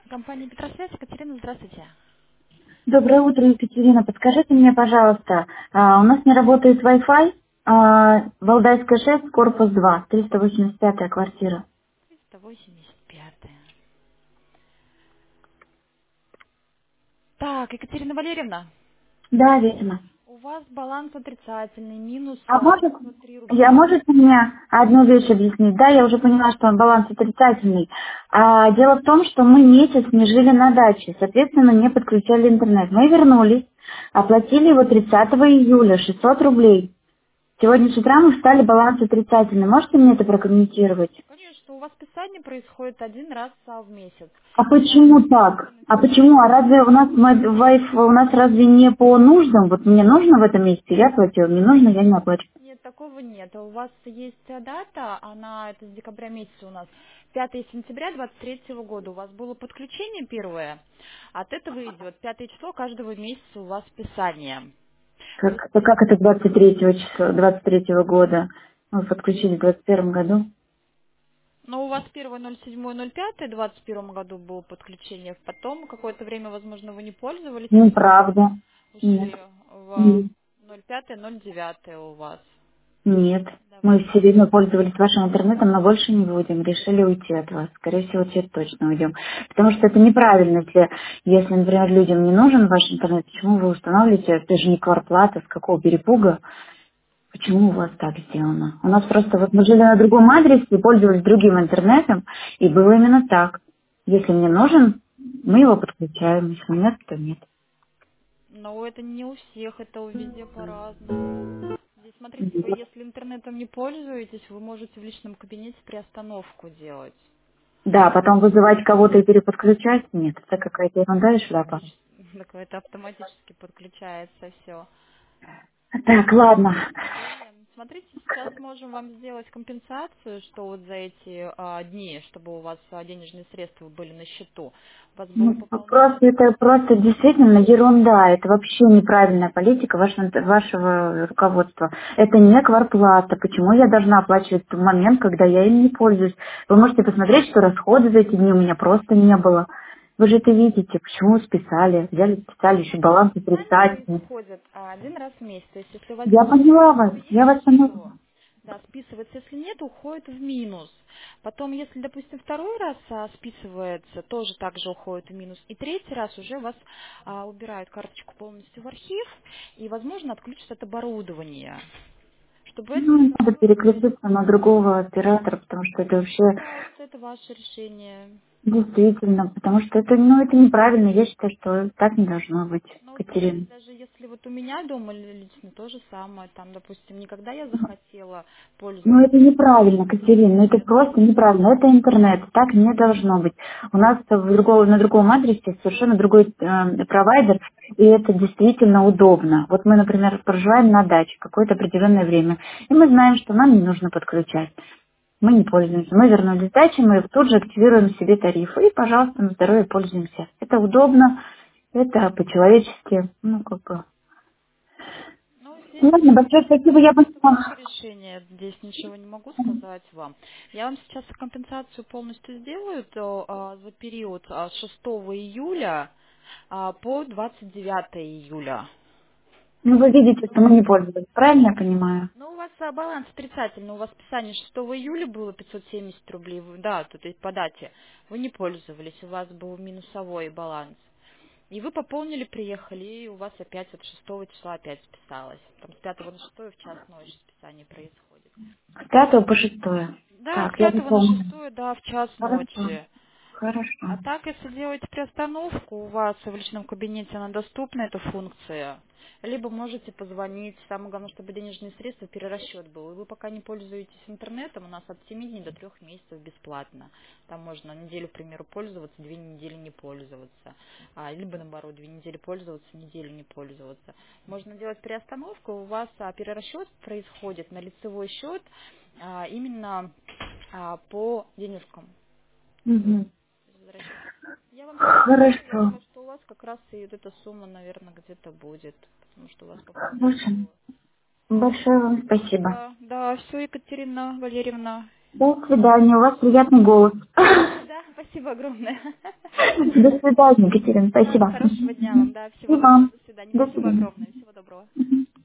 Компания Петросвязь, Екатерина, здравствуйте. Доброе утро, Екатерина. Подскажите мне, пожалуйста, у нас не работает Wi-Fi, Валдайская 6, корпус 2, 385 квартира. 385. Так, Екатерина Валерьевна, Да, верно. у вас баланс отрицательный, минус А может, 503 рубля. можете мне одну вещь объяснить? Да, я уже поняла, что он баланс отрицательный. Дело в том, что мы месяц не жили на даче, соответственно, не подключали интернет. Мы вернулись, оплатили его 30 июля, 600 рублей. Сегодня с утра мы встали, баланс отрицательный. Можете мне это прокомментировать? Конечно, у вас списание происходит один раз в месяц. А Сейчас почему так? единственный А второй. почему? А разве у нас у нас разве не по нуждам? Вот мне нужно в этом месяце, я платила, мне нужно, я не оплачу. Нет, такого нет. У вас есть дата, она это с декабря месяца у нас. 5 сентября 23 года у вас было подключение первое. От этого идет 5 число каждого месяца у вас списание. Как это 23 числа, 23 года? Мы подключили в 21 году? Но у вас 1.07.05 в 2021 году было подключение, потом какое-то время, возможно, вы не пользовались, и снова Неправда. Нет. ушли в Нет. 05.09 у вас. Нет. Мы Давайте. все время пользовались вашим интернетом, но больше не будем. Решили уйти от вас. Скорее всего, теперь точно уйдем. Потому что это неправильно, если, например, людям не нужен ваш интернет, почему вы устанавливаете, это же не квартплата, с какого перепуга. Почему у вас так сделано? У нас просто вот мы жили на другом адресе и пользовались другим интернетом, и было именно так. Если мне нужен, мы его подключаем, если нет, то нет. Но это не у всех, это везде по-разному. Здесь, смотрите, вы если интернетом не пользуетесь, вы можете в личном кабинете приостановку делать. Да, потом вызывать кого-то и переподключать, нет, это какая-то ерунда и шляпа. Это автоматически подключается все. Так, ладно. Смотрите, сейчас можем вам сделать компенсацию, что вот за эти дни, чтобы у вас денежные средства были на счету. У вас было Ну, пополнение. просто это просто действительно ерунда. Это вообще неправильная политика вашего руководства. Это не квартплата. Почему я должна оплачивать в момент, когда я им не пользуюсь? Вы можете посмотреть, что расходы за эти дни у меня просто не было. Вы же это видите, почему списали, взяли, списали, еще баланс Списание отрицательный. происходит один раз в месяц. То есть, если у вас Я денежные поняла вас, средства я есть, вас поняла. то да, списывается. Если нет, уходит в минус. Потом, если, допустим, второй раз списывается, тоже также уходит в минус. И третий раз уже вас убирают карточку полностью в архив и, возможно, отключат от оборудования. Чтобы это не Ну, надо повторилось. переключиться на другого оператора, потому что это вообще Пожалуйста, это ваше решение. действительно, потому что это, ну, это неправильно. Я считаю, что так не должно быть, Ну, смотрите, Катерина. даже если вот у меня дома лично то же самое, там, допустим, никогда я захотела Ну, это пользоваться неправильно, Катерина, ну, это интернетом. просто неправильно. Это интернет, так не должно быть. У нас на другом адресе совершенно другой провайдер, и это действительно удобно. Вот мы, например, проживаем на даче какое-то определенное время, и мы знаем, что нам не нужно подключать. Мы не пользуемся. Мы вернулись с дачи, мы тут же активируем себе тарифы, и, пожалуйста, на здоровье пользуемся. Это удобно, это по-человечески, ну, как бы. Ну, здесь, Ладно, большое спасибо, я это поняла. ваше решение, здесь ничего не могу сказать вам. Я вам сейчас компенсацию полностью сделаю за период с 6 июля по 29 июля. Ну, вы видите, что мы не пользовались, правильно я понимаю? Ну, у вас баланс отрицательный. У вас списание 6 июля было 570 рублей. Да, тут и по дате. Вы не пользовались, у вас был минусовой баланс. И вы пополнили, приехали, и у вас опять от 6 числа опять списалось. Там с 5 на 6 в час ночи списание происходит. С 5 по 6. Да, с Так, я 5 на запомнила. 6, да, в час Хорошо, ночи. хорошо. А так, если делаете приостановку, у вас в личном кабинете она доступна, эта функция. Либо можете позвонить. Самое главное, чтобы денежные средства, перерасчет был. И вы пока не пользуетесь интернетом, у нас от 7 дней до 3 месяцев бесплатно. Там можно неделю, к примеру, пользоваться, 2 недели не пользоваться. Либо наоборот, 2 недели пользоваться, неделю не пользоваться. Можно делать приостановку, у вас перерасчет происходит на лицевой счет именно по денежкам. То есть Угу. возвращать. Я вам сейчас сделаю, я Хорошо, думаю, что у вас как раз и вот эта сумма, наверное, где-то будет, потому что у вас пополнение хорошо. было. Большое вам спасибо. Да, да, все, Екатерина Валерьевна. До свидания, у вас приятный голос. Да, спасибо огромное. До свидания, Екатерина. Спасибо. Хорошего дня вам, да, И всего доброго, вам. до свидания. До Спасибо свидания. огромное, всего доброго. Мгм.